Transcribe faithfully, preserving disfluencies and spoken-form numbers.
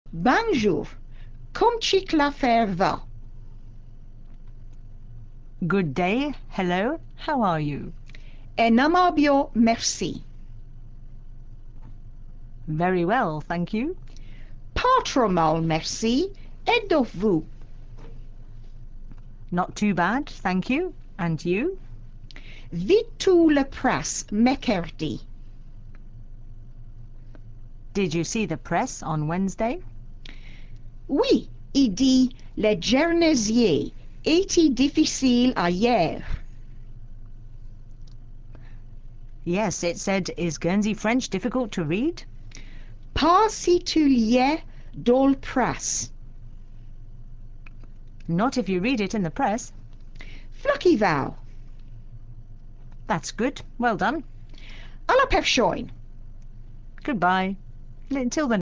Bonjour. Com chic l'affaire va? Good day. Hello. How are you? En amabio, merci. Very well, thank you. Pas trop mal, merci. Et de vous? Not too bad, thank you. And you? Vite tout la presse, mercredi. Did you see the press on Wednesday? Oui, il dit le Guernesey était difficile hier. Yes, it said, is Guernsey French difficult to read? Pas si tu lis dans la presse. Not if you read it in the press. Flucky vow. That's good. Well done. À la prochaine. Goodbye. Until the